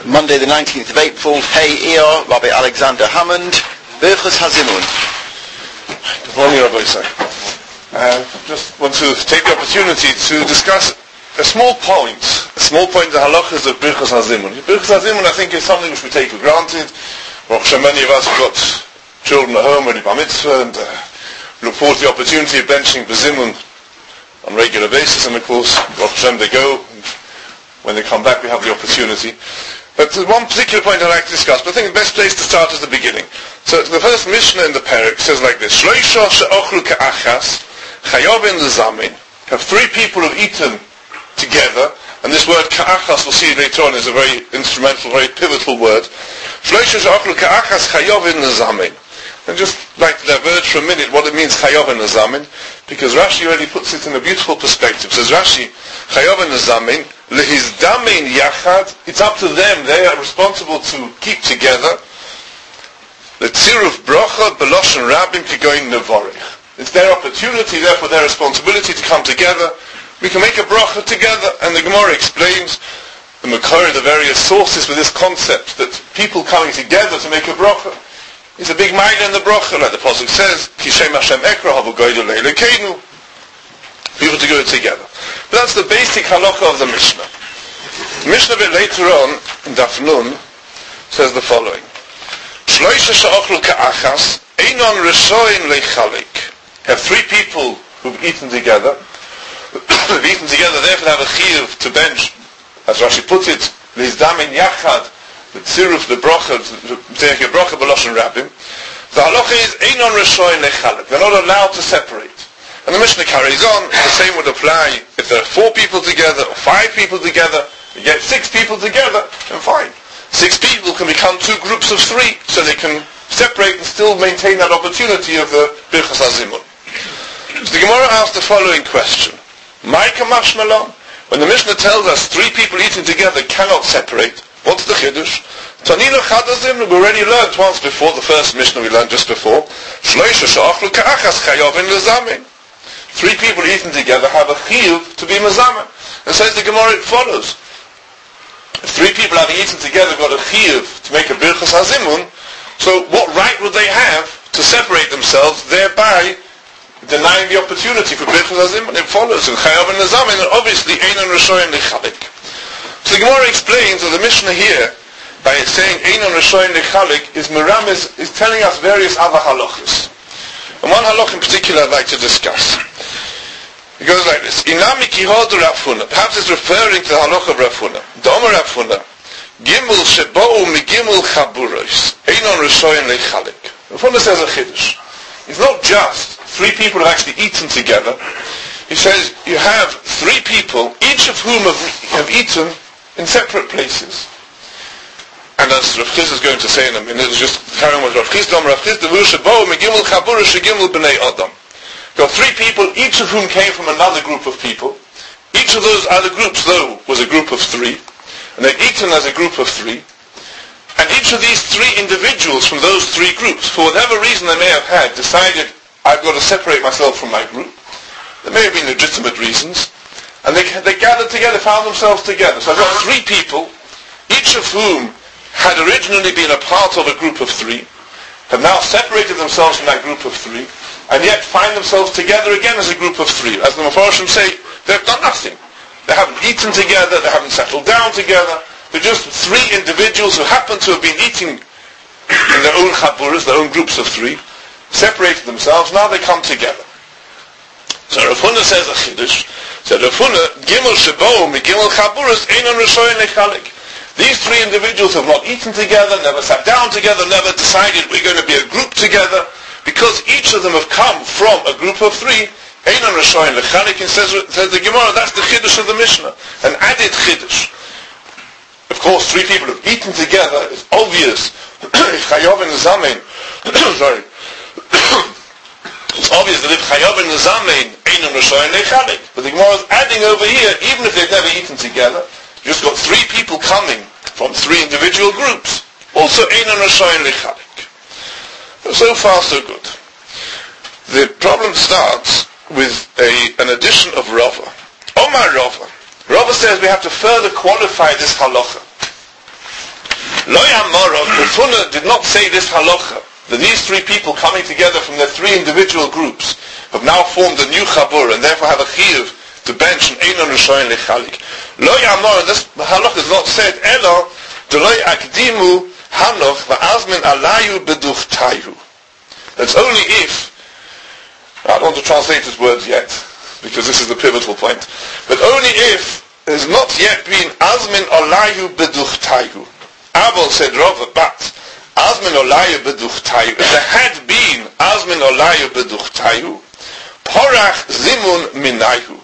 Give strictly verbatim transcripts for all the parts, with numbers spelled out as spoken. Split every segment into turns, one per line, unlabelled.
Monday the nineteenth of April, Hey Eor, Rabbi Alexander Hammond, Birchas Hazimun.
Good morning, Rabbi Isai. I uh, just want to take the opportunity to discuss a small point, a small point in the halachas of Birchas Hazimun. Birchas Hazimun, I think, is something which we take for granted. Baruch Hashem, many of us have got children at home ready bar mitzvah, and uh, look forward to the opportunity of benching B'zimun on a regular basis, and of course, Baruch Hashem, they go, and when they come back we have the opportunity. But there's one particular point I'd like to discuss, but I think the best place to start is the beginning. So the first Mishnah in the Perek says like this: Shloisha she'ochlu ka'achas, chayovin lezamin. Have three people have eaten together, and this word ka'achas, we'll see later on, is a very instrumental, very pivotal word. Shloisha she'ochlu ka'achas, chayovin lezamin. And just like to diverge for a minute what it means chayovin lezamin, because Rashi already puts it in a beautiful perspective. Says Rashi, chayovin lezamin, lehizdamin yachad, it's up to them, they are responsible to keep together. Letziruf brocha beloshen rabim kigoyin nevorich. It's their opportunity, therefore their responsibility to come together. We can make a brocha together, and the Gemara explains the Makor, the various sources for this concept, that people coming together to make a brocha is a big mile in the brocha, like the Pasuk says, Kishem Hashem Ekra Havu Goydel Leilekenu. People to go together. But that's the basic halacha of the Mishnah. The Mishnah a bit later on, in Daf Nun, says the following: Shloisha she'ochlu ka'achas, einon reshoin leichalik. Have three people who've eaten together, who've eaten together, therefore have a chiyuv to bench, as Rashi puts it, leizdamin yachad, the tziruf, the brocha, the brocha beloshen rabim. The halacha is einon reshoin leichalik. They're not allowed to separate. And the Mishnah carries on, the same would apply if there are four people together, or five people together, you get six people together, then fine. Six people can become two groups of three, so they can separate and still maintain that opportunity of the Birchas Hazimun. So the Gemara asks the following question: Maika mashmalon? When the Mishnah tells us three people eating together cannot separate, what's the chiddush? Tanina chadazim, we already learned once before, the first Mishnah we learned just before, Shloisha she'ochlu ka'achas chayovin lezamin. Three people eating together have a chiyuv to be mazaman. And says the Gemara, it follows. If three people having eaten together got a chiyuv to make a Birchas Hazimun, so what right would they have to separate themselves, thereby denying the opportunity for Birchas Hazimun? It follows, and chayav and nazamin, and obviously einon reshoyin lechalik. So the Gemara explains, or the Mishnah here, by saying einon reshoyin lechalik, is Miramis, is telling us various other halachas. And one halach in particular I'd like to discuss. It goes like this: Inami kihodu Rav Huna. Perhaps it's referring to the halach of Rav Huna. Domer Rav Huna, Gimel shebou migimel chaburos, einon reshoyin lechalik. Rav Huna says a chiddush. It's not just three people who have actually eaten together. He says you have three people, each of whom have, have eaten in separate places. And as Rav Chiz is going to say in a minute, it's just carrying with Rav Chiz, Dom Rav Chiz, Devur shebou migimel chaburos shegimel b'nei Adam. There are three people, each of whom came from another group of people. Each of those other groups, though, was a group of three. And they've eaten as a group of three. And each of these three individuals from those three groups, for whatever reason they may have had, decided, I've got to separate myself from my group. There may have been legitimate reasons. And they, they gathered together, found themselves together. So I've got three people, each of whom had originally been a part of a group of three, have now separated themselves from that group of three, and yet find themselves together again as a group of three. As the Mefarshim say, they've done nothing. They haven't eaten together, they haven't settled down together. They're just three individuals who happen to have been eating in their own chaburas, their own groups of three, separated themselves, now they come together. So Rav Huna says a chiddush. So Rav Huna, Gimel shebou migimel chaburas einon reshoyin lechalik. These three individuals have not eaten together, never sat down together, never decided we're going to be a group together, because each of them have come from a group of three. Einon reshoyin lechalik, and says, says the Gemara, that's the chiddush of the Mishnah, an added chiddush. Of course, three people have eaten together. It's obvious. If chayav and zamein, sorry, it's obvious that if chayav and zamein einon reshoyin lechalik, but the Gemara is adding over here, even if they've never eaten together, you just got three people coming from three individual groups. Also einon reshoyin lechalik. So far, so good. The problem starts with a, an addition of Rava. Omar Rava. Rava says we have to further qualify this halacha. Lo Yamara, Rav Huna did not say this halacha, that these three people coming together from their three individual groups have now formed a new chabur and therefore have a chiyuv to bench and einon rishoyin lechalik. Lo Yamara, this halacha is not said, Elo, Deloi akdimu hanoch va'azmin alayu beduchtayu. That's only if, I don't want to translate his words yet, because this is the pivotal point, but only if there's not yet been azmin alayu beduchtayu. Abel said, Rava, but azmin olayu beduchtayu, if there had been azmin olayu beduchtayu, porach zimun minayu.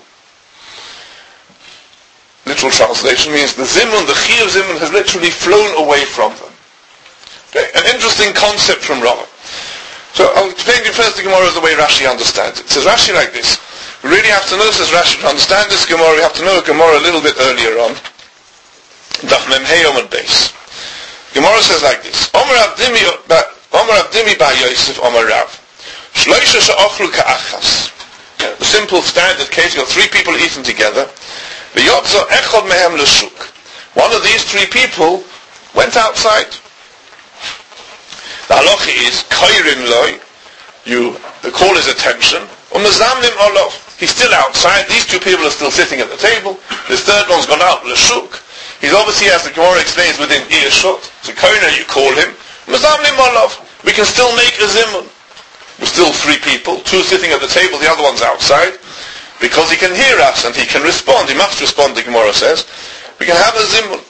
Literal translation means the zimun, the chi of zimun has literally flown away from them. Okay? An interesting concept from Rava. So I'll explain to you first the Gemara the way Rashi understands it. It says Rashi like this. We really have to know, says Rashi, to understand this Gemara, we have to know a Gemara a little bit earlier on. Daf Mem Hey Omad Beis. Gemara says like this. Omer Abdimi ba Yosef Omer Rav. Shloisha she'ochlu ka'achas. The simple standard case, you've got three people eating together. V'yotzo echod mehem l'shuk. One of these three people went outside. The halacha is, kairin loy, you call his attention, umezamnim olov. He's still outside, these two people are still sitting at the table, this third one's gone out, l'shuk. He's obviously, as the Gemara explains, within earshot. So kaina, you call him, umezamnim olov. We can still make a zimun. We're still three people, two sitting at the table, the other one's outside, because he can hear us and he can respond. He must respond, the Gemara says. We can have a zimun.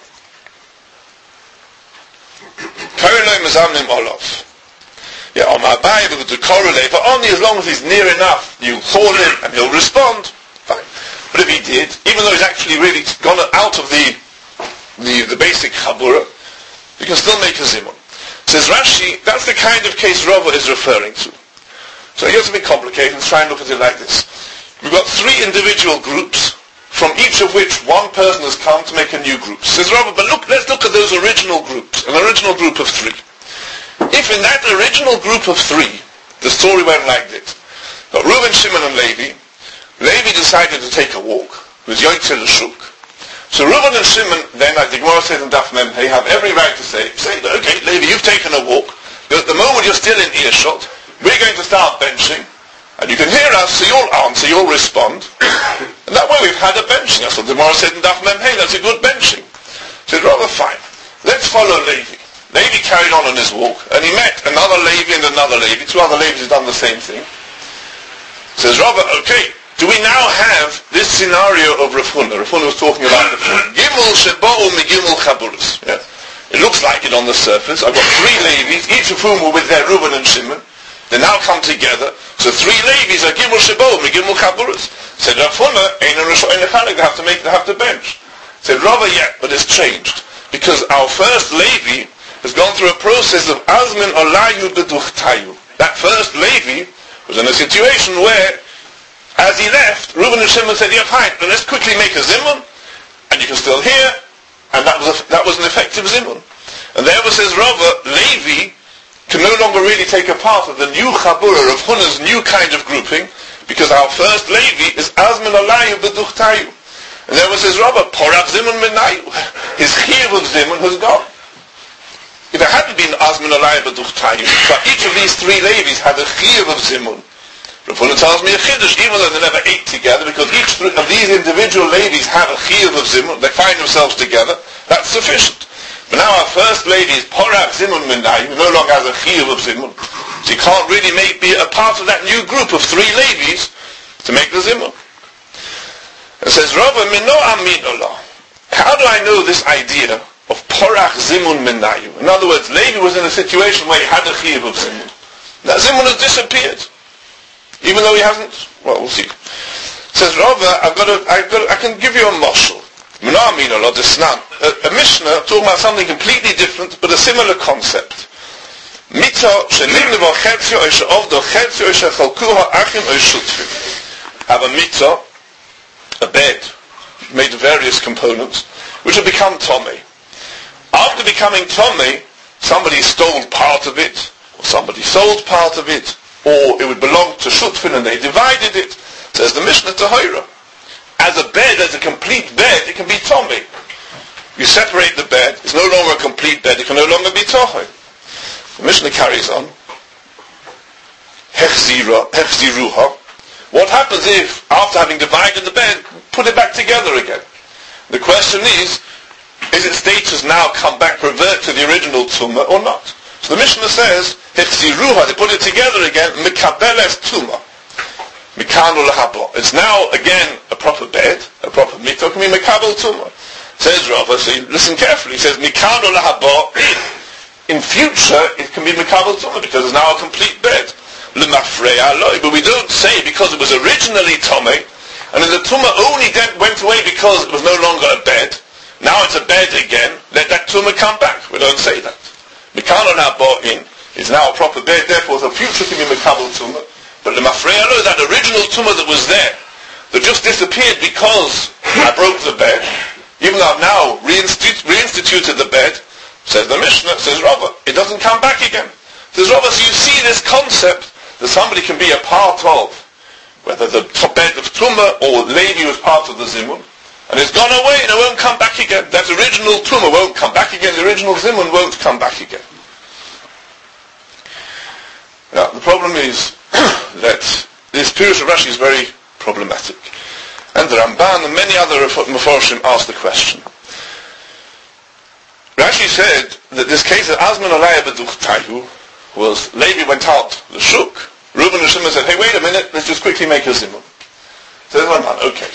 Korelei mezamnim olav. Yeah, on my Bible, to correlate, but only as long as he's near enough. You call him and he'll respond. Fine. But if he did, even though he's actually really gone out of the the, the basic chabura, you can still make a zimun. Says Rashi, that's the kind of case Rava is referring to. So here's a bit complicated. Let's try and look at it like this. We've got three individual groups, from each of which one person has come to make a new group. Says Rava, but look, let's look at those original groups, an original group of three. If in that original group of three, the story went like this. Got Reuben, Shimon and Levi. Levi decided to take a walk. It was Yoitze l'shuk. So Reuben and Shimon, then, like the Gemara says in Daf Mem, they have every right to say, say, okay, Levi, you've taken a walk, but at the moment you're still in earshot, we're going to start benching, and you can hear us, so you'll answer, you'll respond, and that way we've had a benching. That's what the Gemara said in Daf Mem, hey, that's a good benching. So it's rather fine. Let's follow Levi. Levi carried on on his walk, and he met another Levi and another Levi. Two other Levis had done the same thing. Says Robert, okay, do we now have this scenario of Rav Huna? Rav Huna was talking about the Gimel Sheba'u Megimel Chaburus. Yeah. It looks like it on the surface. I've got three Levis, each of whom were with their Reuben and Shimon. They now come together. So three Levis are Gimel Sheba'u Megimel Chaburus. Said Rav Huna, Ein Rishoyin Lechalik, they have to make, they have to bench. Said Robert, yeah, but it's changed. Because our first Levi has gone through a process of Azmin Olayu Beduchtayu. That first Levi was in a situation where, as he left, Reuben and Shimon said, yeah, fine, but let's quickly make a zimun, and you can still hear, and that was a, that was an effective zimun. And therefore says Rava, Levi can no longer really take a part of the new Chabura of Huna's new kind of grouping, because our first Levi is Azmin Olayu Beduchtayu. And therefore says Rava, Porach Zimun Menayu. His chiyuv of zimun has gone. If there hadn't been Azmin Olayu Beduchtayu, but each of these three Levis had a chiyuv of zimun, Rav Huna tells me a chiddush, even though they never ate together, because each of these individual Levis have a chiyuv of zimun, they find themselves together, that's sufficient. But now our first lady is Porach Zimun Minai, who no longer has a chiyuv of zimun, so you can't really make, be a part of that new group of three Levis to make the zimun. It says, Rava, Mino Aminolah. How do I know this idea of Porach Zimun Minai? In other words, Levi was in a situation where he had a chiyuv of zimun. That zimun has disappeared. Even though he hasn't, well, we'll see. It says, Rava, I've got a, I've got a, I can give you a moshel. A, a Mishnah talking about something completely different, but a similar concept. Have a mitzvah, a bed, made of various components, which have become tomei. After becoming tomei, somebody stole part of it, or somebody sold part of it, or it would belong to Shutfin and they divided it. Says the Mishnah Tahira. As a bed, as a complete bed, it can be tomei. you separate the bed, it's no longer a complete bed, it can no longer be tochei. The Mishnah carries on. Hechziruha. What happens if, after having divided the bed, put it back together again? The question is, is its status now come back, revert to the original tumah or not? So the Mishnah says, Hechziruha, they put it together again, Mekabeles tumah. Mikanu lahabo. It's now again a proper bed, a proper mitzvah, can be Mekabel tumah. Says Rava, so listen carefully, he says, Mikanu lahabo, in future it can be Mekabel tumah because it's now a complete bed. But we don't say because it was originally tomei, and then the tumah only went away because it was no longer a bed. Now it's a bed again. Let that tumah come back. We don't say that. Mikano now bought in. It's now a proper bed. Therefore, the future can be Mekabel tumah. But the mafreya lo, that original tumah that was there, that just disappeared because I broke the bed, even though I've now reinstitu- reinstituted the bed, says the Mishnah, says Rava, it doesn't come back again. Says Rava, so you see this concept that somebody can be a part of, whether the bed of Tumah or Levi was part of the Zimun, and it's gone away and it won't come back again. That original Tumah won't come back again, the original Zimun won't come back again. Now, the problem is that this Pirush of Rashi is very problematic. And the Ramban and many other Meforshim asked the question. Rashi said that this case of Azman Alaya B'duchtayu was Levi went out the shuk. Reuben and Shimon said, hey, wait a minute, let's just quickly make a zimun. So there's one man, okay.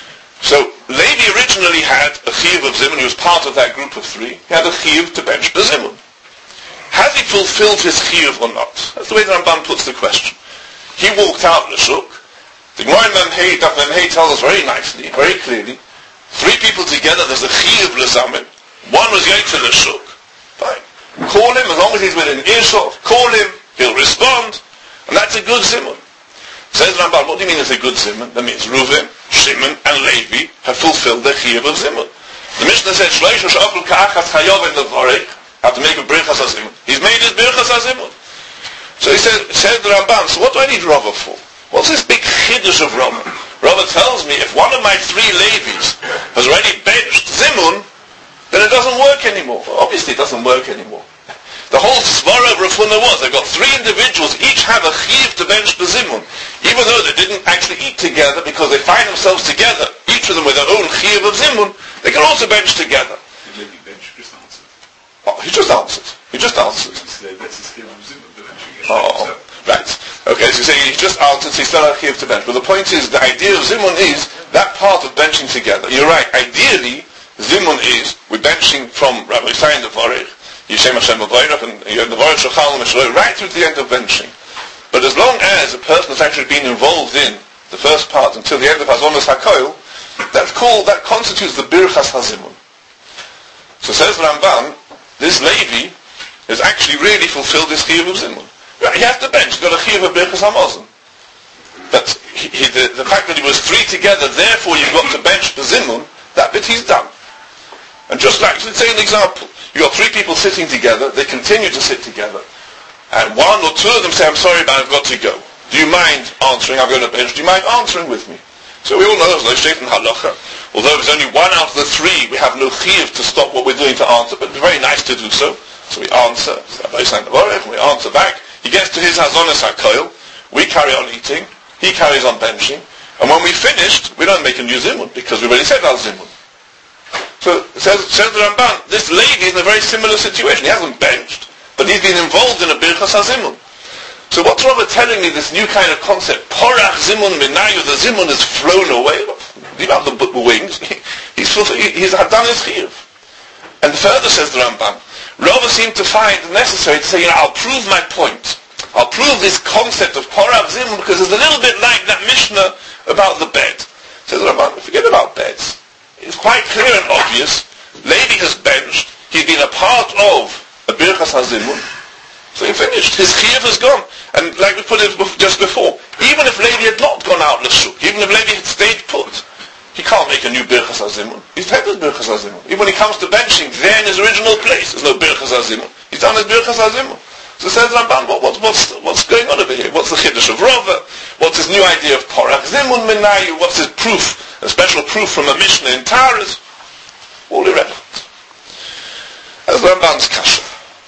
So Levi originally had a chiyuv of zimun, he was part of that group of three. He had a chiyuv to bench the zimun. Has he fulfilled his chiyuv or not? That's the way the Ramban puts the question. He walked out the shuk. The Gemara in Memhei, Daf Memhei tells us very nicely, very clearly, three people together, there's a chiyuv l'zamin. One was going to the shuk. Fine. Call him, as long as he's within earshot, call him, he'll respond, and that's a good zimun. Says Rambam, what do you mean it's a good zimun? That means Reuven, Shimon, and Levi have fulfilled their chiyuv of zimun. The Mishnah said, Shleish Shachul Ka'achas Chayov in the Vorek, have to make a birchas hazimun. He's made his birchas hazimun. So he said, said the Rambam, so what do I need Rava for? What's this big chiddush of Rava? Rava tells me, if one of my three Levis has already benched zimun, then it doesn't work anymore. Well, obviously it doesn't work anymore. The whole svara of Rav Huna was, they've got three individuals, each have a chiv to bench the zimun. Even though they didn't actually eat together, because they find themselves together, each of them with their own chiv of zimun, they can also bench together.
Did Levi bench just answered?
Oh, he just answered. He just answered.
That's his chiv of zimun, but benching.
Oh, right. Okay, so you say he just answered, so he still had a chiv to bench. But the point is, the idea of zimun is that part of benching together. You're right, ideally, zimun is, we're benching from Rabbi Yisrael the Vorech, Yishem Hashem Avoirach, and you have the Vorech Shachal and Meshaloi, right through to the end of benching. But as long as a person has actually been involved in the first part until the end of Hazonas HaKoil, that's called, that constitutes the Birchas HaZimun. So says Ramban, this Levi has actually really fulfilled his Chiyuv of Zimun. He has to bench, he's got a Chiyuv of Birchas HaMazon. But he, he, the, the fact that he was three together, therefore you've got to bench the Zimun, that bit he's done. And just like, let's say an example, you've got three people sitting together, they continue to sit together, and one or two of them say, I'm sorry, but I've got to go. Do you mind answering? I'm going to bench. Do you mind answering with me? So we all know there's no state in halacha. Although there's only one out of the three, we have no chiyuv to stop what we're doing to answer, but it's very nice to do so. So we answer, we answer back. He gets to his hazonas hakoil, we carry on eating, he carries on benching, and when we finished, we don't make a new zimun, because we already said our zimun. So, says, says the Ramban, this Levi is in a very similar situation. He hasn't benched, but he's been involved in a Birchas HaZimun. So what's Rava telling me, this new kind of concept? Porach Zimun Minayu, the Zimun has flown away. Leave out the wings. He's, he's done his chiyuv. And further, says the Ramban, Rava seemed to find it necessary to say, you know, I'll prove my point. I'll prove this concept of Porach Zimun, because it's a little bit like that Mishnah about the bed. Says the Ramban, forget about beds. It's quite clear and obvious. Levi has benched. He's been a part of a Birchas HaZimun. So he finished. His chiyuv has gone. And like we put it just before, even if Levi had not gone out l'shuk, even if Levi had stayed put, he can't make a new Birchas HaZimun. He's had his Birchas HaZimun. Even when he comes to benching, there in his original place, there's no Birchas HaZimun. He's done his Birchas HaZimun. So says Ramban, what, what, what's, what's going on over here? What's the chiddush of Rava? What's his new idea of Porach Zimun Minayu? What's his proof? A special proof from a Mishnah in Taras? All irrelevant. That's the Ramban's kasha.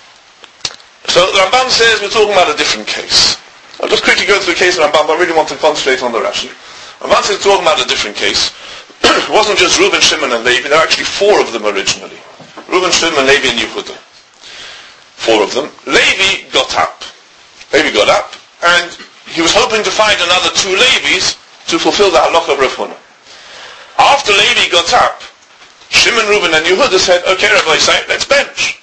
So the Ramban says we're talking about a different case. I'll just quickly go through the case of Ramban, but I really want to concentrate on the Rashi. Ramban says we're talking about a different case. It wasn't just Reuben, Shimon, and Levi. There were actually four of them originally. Reuben, Shimon, Levi, and Yehuda. Four of them. Levi got up. Levi got up, and he was hoping to find another two Levis to fulfill the halakha of Rav Huna. After Levi got up, Shimon, Reuben, and Yehuda said, okay, Rabbi Isai, let's bench.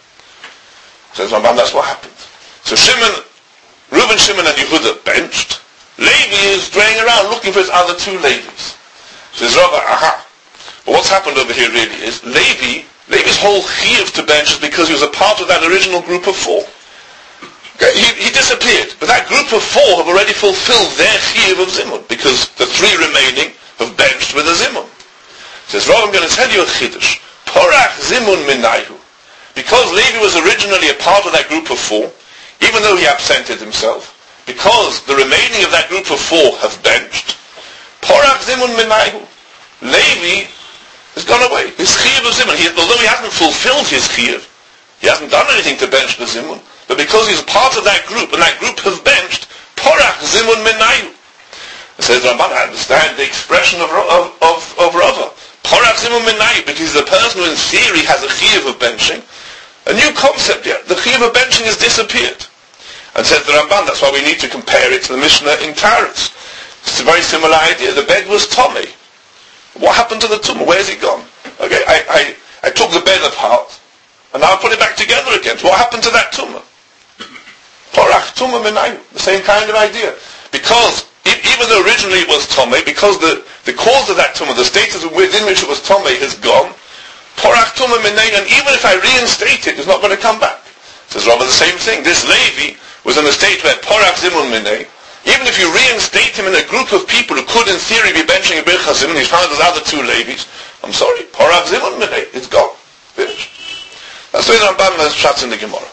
Says Ramban, that's what happened. So Shimon, Reuben, Shimon, and Yehuda benched. Levi is straying around looking for his other two Levis. Says Rabbi, aha. But what's happened over here really is, Levi, Levi's whole chiyuv to bench is because he was a part of that original group of four. Okay, he, he disappeared. But that group of four have already fulfilled their chiyuv of zimun, because the three remaining have benched with a zimun. Says Rabbi, I'm going to tell you a chiddush. Porach zimun minayhu. Because Levi was originally a part of that group of four, even though he absented himself, because the remaining of that group of four have benched, Porach zimun minayhu. Levi has gone away. His chiyuv of zimun, he, although he hasn't fulfilled his chiyuv, he hasn't done anything to bench the zimun, but because he's a part of that group, and that group have benched, Porach zimun minayhu. It says Ramban, I understand the expression of of of, of Rava. Porach zimun minayhu, because he's the person who in theory has a chiyuv of benching. A new concept yet. The chiyuv of benching has disappeared. And says the Ramban, that's why we need to compare it to the Mishnah in Taurus. It's a very similar idea. The bed was Tomei. What happened to the tumah? Where's it gone? Okay, I, I, I took the bed apart, and now I put it back together again. So what happened to that tumah? Porach tumah menayu. The same kind of idea. Because, even though originally it was Tomei, because the, the cause of that tumah, the status within which it was Tomei has gone, Porach tumah menayu, and even if I reinstate it, it's not going to come back. Says Rabbi the same thing. This Levi was in a state where Porach zimun menayu, even if you reinstate him in a group of people who could in theory be benching a Birchas Zimun, he's found his other two Levis, I'm sorry, Porach zimun menayu, it's gone. Finished. That's the way the Ramban has shots in the Gemara.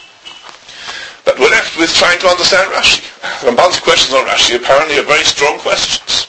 But we're left with trying to understand Rashi. The Ramban's questions on Rashi apparently are very strong questions.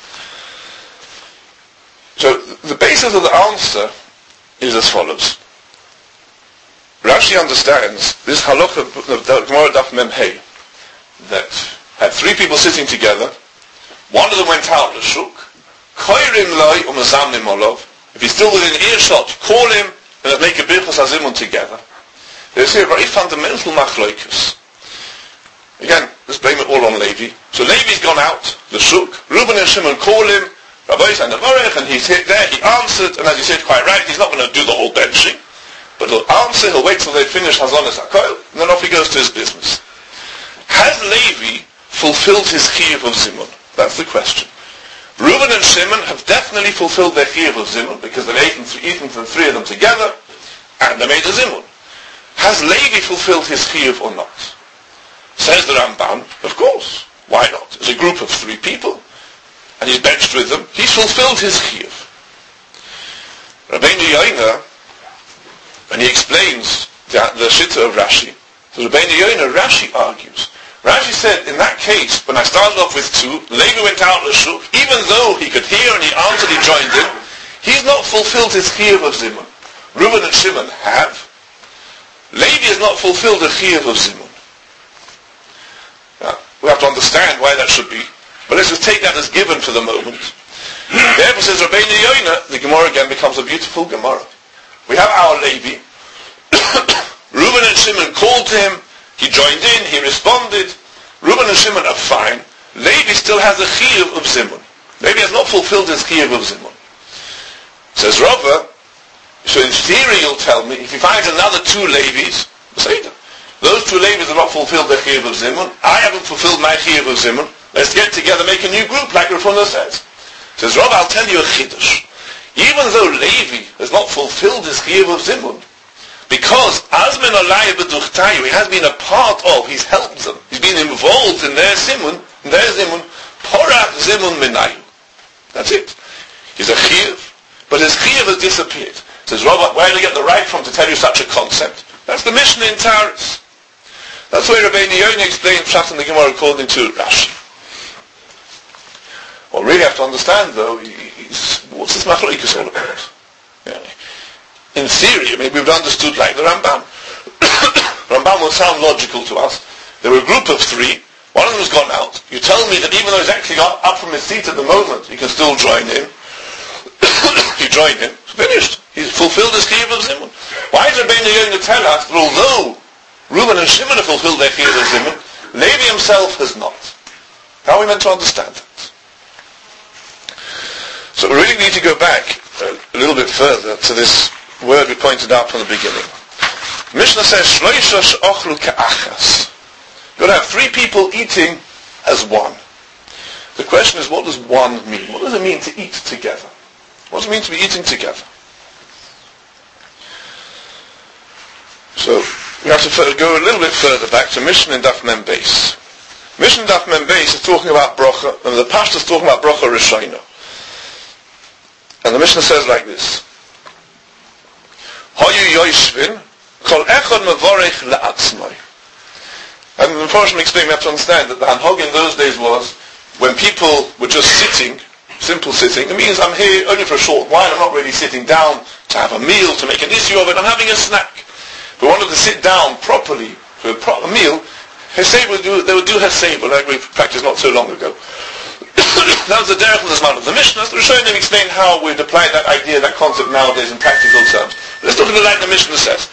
So the basis of the answer is as follows. Rashi understands this halakha of the Gemara Daf Mem Hey, that had three people sitting together. One of them went out to shuk. Koirim loy umazamnim olov. If he's still within earshot, call him and let's make a birchas hazimun together. There's here a very fundamental machloikus. Again, let's blame it all on Levi. So Levi's gone out, the shuk. Reuben and Shimon call him. Rabbi and Avarech, and he's hit there. He answered, and as he said quite right, he's not going to do the whole benching, but he'll answer. He'll wait till they finish Hazonis Hakoil, and then off he goes to his business. Has Levi fulfilled his chiyuv of zimun? That's the question. Reuben and Shimon have definitely fulfilled their chiyuv of zimun because they've eaten, eaten the three of them together, and they made a zimun. Has Levi fulfilled his chiyuv or not? Says the Ramban, of course. Why not? It's a group of three people, and he's benched with them. He's fulfilled his chiyuv. Rabbeinu Yoina, when he explains the, the shitta of Rashi, so Rabbeinu Yoina, Rashi argues. Rashi said, in that case, when I started off with two, Levi went out to shuk, even though he could hear and he answered, he joined in, he's not fulfilled his chiyuv of zimun. Reuben and Shimon have. Levi has not fulfilled the chiyuv of zimun. Now, we have to understand why that should be. But let's just take that as given for the moment. Therefore, says Rabbeinu Yoina, the Gemara again becomes a beautiful Gemara. We have our Levi. Reuben and Shimon called to him. He joined in. He responded. Reuben and Shimon are fine. Levi still has a chiyuv of zimun. Levi has not fulfilled his chiyuv of zimun. Says Rava, so in theory you'll tell me, if he finds another two Levis, say them. Those two Levis have not fulfilled their chiyuv of zimun. I haven't fulfilled my chiyuv of zimun. Let's get together, make a new group, like Rav Huna says. Says Rav, I'll tell you a chiddush. Even though Levi has not fulfilled his chiyuv of zimun, because Azmin Alaya B'duchtayu, he has been a part of, he's helped them, he's been involved in their zimun, in their zimun, Porach zimun minayu. That's it. He's a chiyuv, but his chiyuv has disappeared. Says Rav, where do you get the right from to tell you such a concept? That's the Mishnah in Taurus. That's where Rabbeinu Yoina explained Pshat in the Gemara according to Rashi. What we really have to understand, though, is what's this machlokes all about? Yeah. in theory, maybe we've understood like the Ramban. Ramban would sound logical to us. There were a group of three. One of them has gone out. You tell me that even though he's actually got up from his seat at the moment, he can still join in. You join him. It's finished. He's fulfilled his chiyuv of zimun. Why is Rabbeinu going to tell us that although Reuben and Shimon have fulfilled their chiyuv of zimun, Levi himself has not? How are we meant to understand that? So we really need to go back a little bit further to this word we pointed out from the beginning. Mishnah says, Shloisha she'ochlu ka'achas. You've got to have three people eating as one. The question is, what does one mean? What does it mean to eat together? What does it mean to be eating together? So, we have to go a little bit further back to Mishnah in Daf Mem Beis. Mishnah in Daf Mem Beis is talking about bracha, and the Pashto is talking about bracha Rishayna. And the Mishnah says like this: Hayu yoishvin kol echad mevorech le'atzmai. And unfortunately, explain, we have to understand that the hanhog in those days was when people were just sitting, simple sitting. It means I'm here only for a short while. I'm not really sitting down to have a meal, to make an issue of it. I'm having a snack. If we wanted to sit down properly for a proper meal, Hesed would do, they would do Hesed, like we practiced not so long ago. That was the derech of the Zman of the Mishnah. The Rishonim explain how we'd apply that idea, that concept nowadays in practical terms. Let's look at it like the Mishnah says.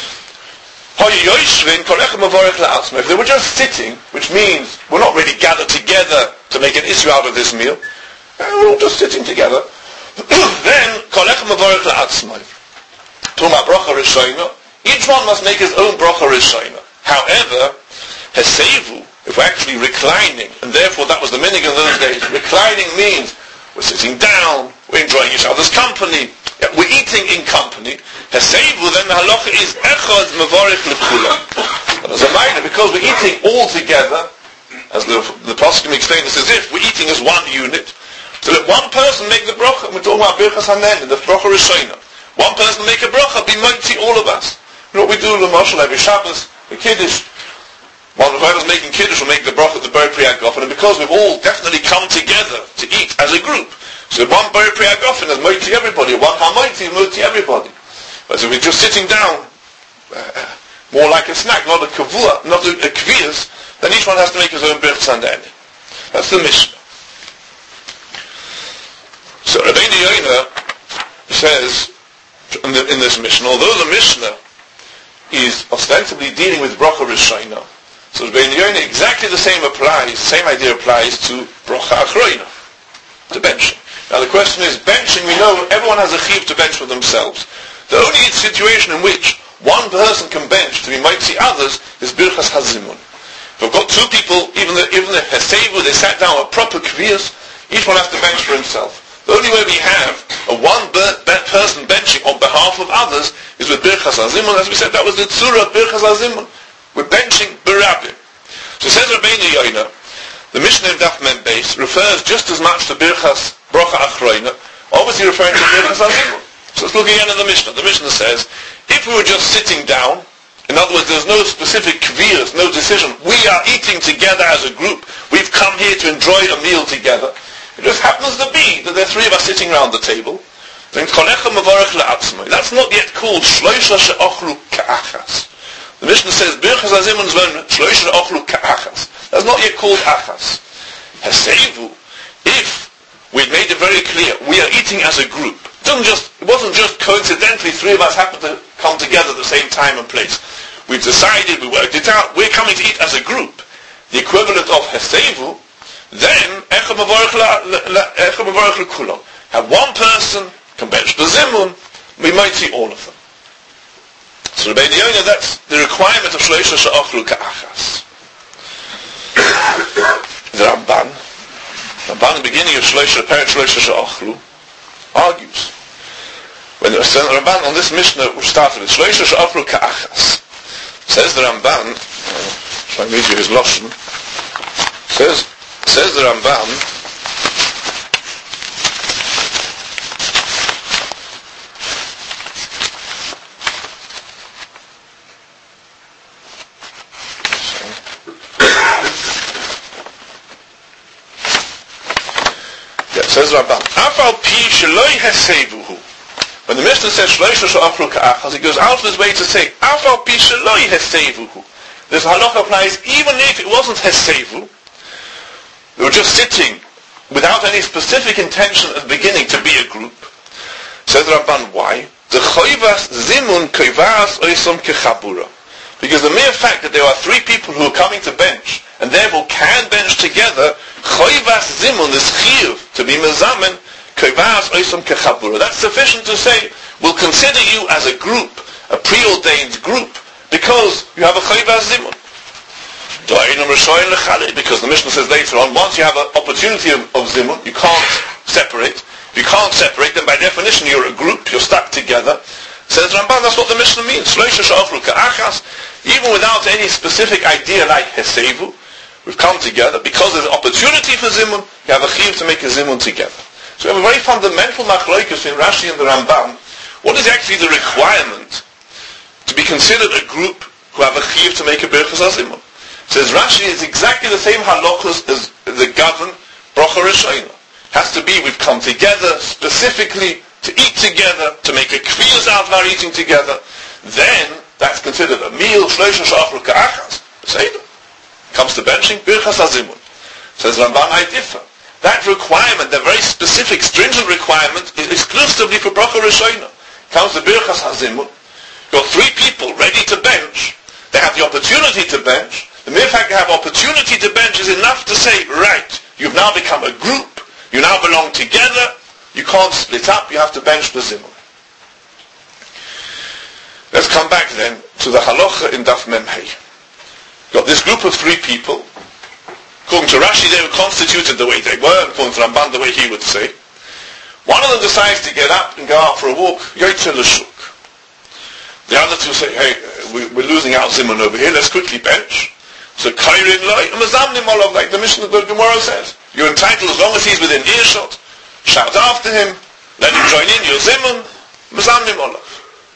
If they were just sitting, which means we're not really gathered together to make an issue out of this meal, we're all just sitting together, then talking about bracha rishayna, each one must make his own bracha rishayna. However, hesevu, if we're actually reclining, and therefore that was the minhag in those days, reclining means we're sitting down, we're enjoying each other's company, we're eating in company. Hesevu, then the halacha is echad mevarich l'kulam. And as a minor, because we're eating all together, as the the Poskim explained, it's as if we're eating as one unit. So let one person make the bracha. We're talking about birchas hanen, the bracha rishayna. One person make a bracha, be mighty, all of us. You know what we do, l'mashal, every Shabbos, the kiddush. One of us making kiddush will make the bracha at the bar priyagofen, and because we've all definitely come together to eat as a group, so one bar priyagofen is mighty everybody, one hamighty is mighty everybody. But if we're just sitting down, uh, more like a snack, not a kavua, not a, a kviyas, then each one has to make his own birchas hanen. That's the Mishnah. So Rabbeinu Yoina says in, the, in this Mishnah, although the Mishnah is ostensibly dealing with bracha rishayna, so Rabbeinu Yoina exactly the same applies, same idea applies to bracha achroina, to benching. Now the question is, benching, we know everyone has a chiv to bench for themselves. The only situation in which one person can bench to be mighty others is birchas hazimun. If we've got two people, even the even the hesevu, they sat down at proper kviyas, each one has to bench for himself. The only way we have a one ber- ber- person benching on behalf of others is with birchas hazimun. As we said, that was the tzura of birchas hazimun. We're benching berabim. So says Rabbeinu Yoina, the Mishnah in Daf Mem Beis refers just as much to birchas bracha achroina, obviously referring to birchas hazimun. So let's look again at the Mishnah. The Mishnah says, if we were just sitting down, in other words, there's no specific kviyas, no decision, we are eating together as a group, we've come here to enjoy a meal together, it just happens to be that there are three of us sitting around the table, then that's not yet called shloisha she'ochlu ka'achas. The Mishnah says, birchas hazimun is when shloisha she'ochlu ka'achas. That's not yet called achas. Hesevu, if we'd made it very clear, we are eating as a group. It wasn't just, it wasn't just coincidentally three of us happened to come together at the same time and place. We've decided, we worked it out, we're coming to eat as a group. The equivalent of Hesevu, then, Echad Mevorech L'Kulam. Have one person, can bench the Zimun, we might see all of them. So Rabbeinu Yoina, that's the requirement of Shloisha She'ochlu Ka'achas. The Ramban, Ramban, the beginning of Shloisha, Perek Shloisha She'ochlu, argues. When the Ramban on this Mishnah which started with Shloisha She'ochlu Ka'achas, says the Ramban, if I read you his Lashon, says, says the Ramban, says Ramban, Afal pi sheloi hesevuhu. When the Mishnah says Shloisha she'achlu ka'achas, he goes out of his way to say, Afal pi sheloi hesevuhu. This halacha applies even if it wasn't hesevu. They were just sitting without any specific intention at the beginning to be a group. Says Ramban, why? The choivas zimun koivas oisom kechabura. Because the mere fact that there are three people who are coming to bench, and therefore can bench together, choivas zimun, this chiyuv, to be mezamen, koivas oisom kechabura. That's sufficient to say, we'll consider you as a group, a preordained group, because you have a choivas zimun. Because the Mishnah says later on, once you have an opportunity of, of zimun, you can't separate. If you can't separate, then by definition you're a group, you're stuck together. Says Ramban, that's what the Mishnah means. Even without any specific idea like Hesevu, we've come together. Because there's an opportunity for zimun, you have a chiyuv to make a zimun together. So we have a very fundamental machlokes in Rashi and the Rambam. What is actually the requirement to be considered a group who have a chiyuv to make a birchas zimun? Says Rashi, it's exactly the same halachas as the govern bracha rishona. Has to be, we've come together specifically to eat together, to make a kviyas out of our eating together. Then, that's considered a meal, shloisha she'achlu ka'achas. Seder. Comes to benching, birchas hazimun. Says Ramban, I differ. That requirement, that very specific, stringent requirement, is exclusively for bracha rishona. Comes to birchas hazimun. You've got three people ready to bench. They have the opportunity to bench. The mere fact they have opportunity to bench is enough to say, right, you've now become a group, you now belong together, you can't split up, you have to bench the zimun. Let's come back then to the halacha in Daf Mem Hey. Got this group of three people. According to Rashi, they were constituted the way they were, and according to Ramban, the way he would say. One of them decides to get up and go out for a walk, Yotze l'shuk. The other two say, hey, we're losing out zimun over here, let's quickly bench. So Kairin Loi, Mazamnim Olav, like the Mishnah, the Gemara says. You're entitled as long as he's within earshot. Shout after him, let him join in, your zimun, Mazamnim Olav.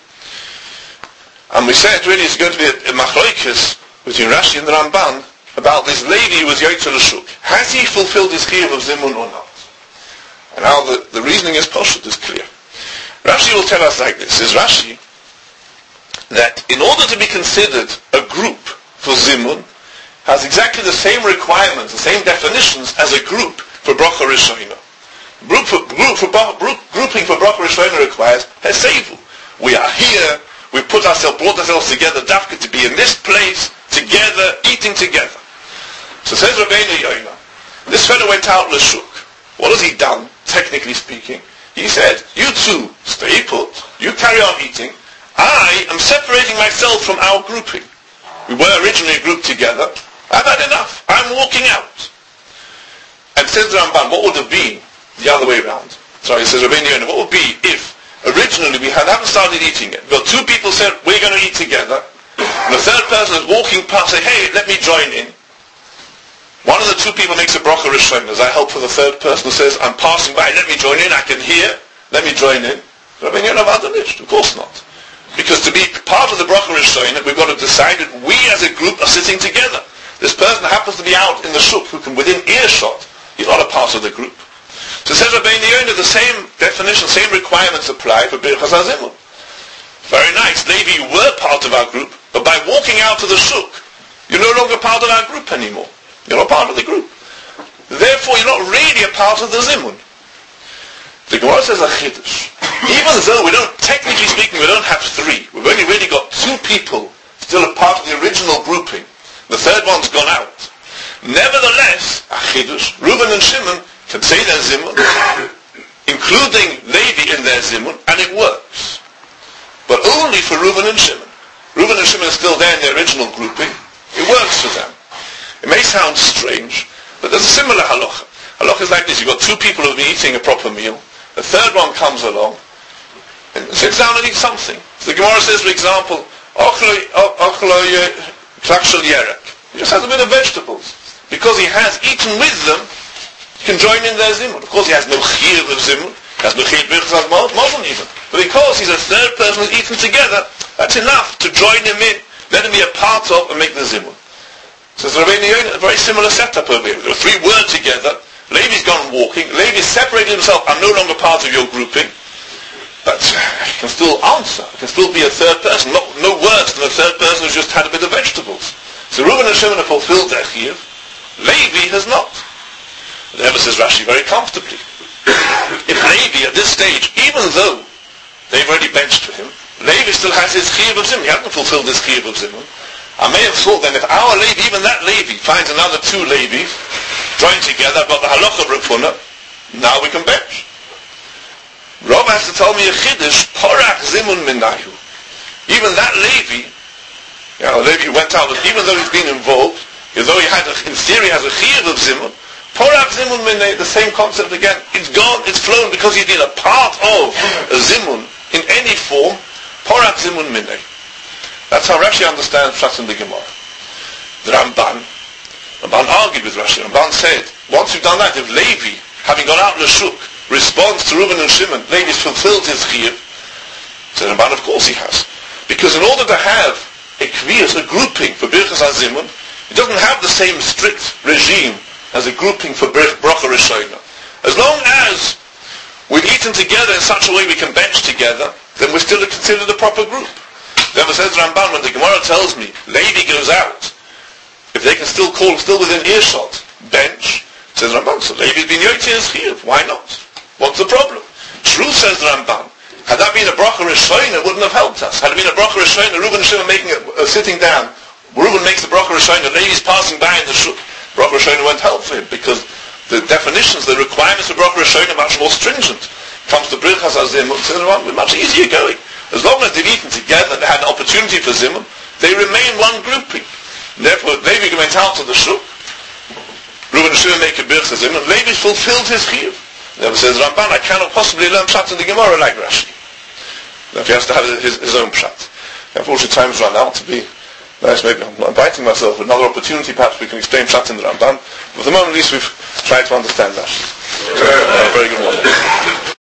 And we said really it's going to be a, a machlokes between Rashi and the Ramban about this lady who was Yotze l'shuk. Has he fulfilled his chiyuv of zimun or not? And now the, the reasoning is poshut, is clear. Rashi will tell us like this, says Rashi, that in order to be considered a group for zimun, has exactly the same requirements, the same definitions as a group for bracha rishona. Group for, group for, group, grouping for bracha rishona requires hesevu. We are here, we put ourselves, brought ourselves together, dafka, to be in this place, together, eating together. So says Rabbeinu Yoina, this fellow went out l'shuk. What has he done, technically speaking? He said, you two, stay put, you carry on eating, I am separating myself from our grouping. We were originally grouped together, I've had enough. I'm walking out. And says the Ramban, what would have been the other way around? Sorry, it says Rabbeinu Yonah, what would be if originally we had, haven't started eating yet, but two people said, we're going to eat together, and the third person is walking past, say, hey, let me join in. One of the two people makes a bracha rishon, as I help for the third person who says, I'm passing by, let me join in, I can hear, let me join in. Rabbeinu Yonah v'adanish, of course not. Because to be part of the bracha rishon, we've got to decide that we as a group are sitting together. This person happens to be out in the shuk who can within earshot. He's not a part of the group. So it says Rabbeinu Yonah, the same definition, same requirements apply for birchas hazimun. Very nice. Levi, you were part of our group, but by walking out to the shuk, you're no longer part of our group anymore. You're not part of the group. Therefore, you're not really a part of the zimun. The Gemara says a chiddush. Even though we don't, technically speaking, we don't have three. We've only really got two people still a part of the original grouping. The third one's gone out. Nevertheless, Achidus, Reuben and Shimon can say their zimun, including Levi in their zimun, and it works. But only for Reuben and Shimon. Reuben and Shimon are still there in the original grouping. It works for them. It may sound strange, but there's a similar halacha. Halacha is like this. You've got two people who have been eating a proper meal. The third one comes along and sits down and eats something. So the Gemara says, for example, he just has a bit of vegetables. Because he has eaten with them, he can join in their zimun. Of course he has no chiyuv of zimun, he has no chiyuv birchas mazon even. But because he's a third person who's eaten together, that's enough to join him in, let him be a part of and make the zimun. So it's Rabbeinu Yonah, a very similar setup over here. The three were together, Levi's gone walking, Levi's separated himself, I'm no longer part of your grouping. But I can still answer. I can still be a third person. Not, no worse than a third person who's just had a bit of vegetables. So Reuben and Shimon have fulfilled their chiyuv. Levi has not. Therefore says Rashi very comfortably. If Levi at this stage, even though they've already benched for him, Levi still has his chiyuv of Zimun. He hasn't fulfilled his chiyuv of Zimun. I may have thought then if our Levi, even that Levi, finds another two Levis joined together, but the halacha of Reb Huna, now we can bench. Rav has to tell me a chiddush, porach zimun minayu. Even that Levi, you know, Levi went out, even though he's been involved, although he had, a, in theory, has a chiyuv of zimun, porach zimun minayu, the same concept again. It's gone, it's flown because he's been a part of a zimun in any form. Porach zimun minayu. That's how Rashi understands Pshat in the Gemara. The Ramban, Ramban argued with Rashi. Ramban said, once you've done that, if Levi, having gone out in the shuk, responds to Reuben and Shimon, Levi's fulfilled his chiyuv. So Ramban, of course he has. Because in order to have a kviyas, a grouping for Birchas HaZimun, it doesn't have the same strict regime as a grouping for Bracha Rishona. As long as we've eaten together in such a way we can bench together, then we're still considered a proper group. Therefore says Ramban, when the Gemara tells me Levi goes out, if they can still call, still within earshot, bench, says Ramban, so Levi's been yotzei his chiyuv, why not? What's the problem? True, says the Ramban. Had that been a bracha rishona, it wouldn't have helped us. Had it been a bracha rishona, Reuben and Shimon making a, uh, sitting down, Reuben makes the bracha rishona, Levi's passing by in the shuk, bracha rishona won't help for him, because the definitions, the requirements of bracha rishona are much more stringent. Comes to Birchas HaZimun, we're much easier going. As long as they've eaten together, they had an opportunity for zimun, they remain one grouping. Therefore, Levi went out to the shuk, Reuben and Shimon make a Birchas HaZimun, Levi's fulfilled his chiyuv. Therefore says Ramban, I cannot possibly learn pshat in the Gemara like Rashi. Therefore he has to have his, his own pshat. Unfortunately, time's run out. To be nice, maybe I'm inviting myself with another opportunity. Perhaps we can explain pshat in the Ramban. But at the moment, at least we've tried to understand Rashi. So, uh, very good morning.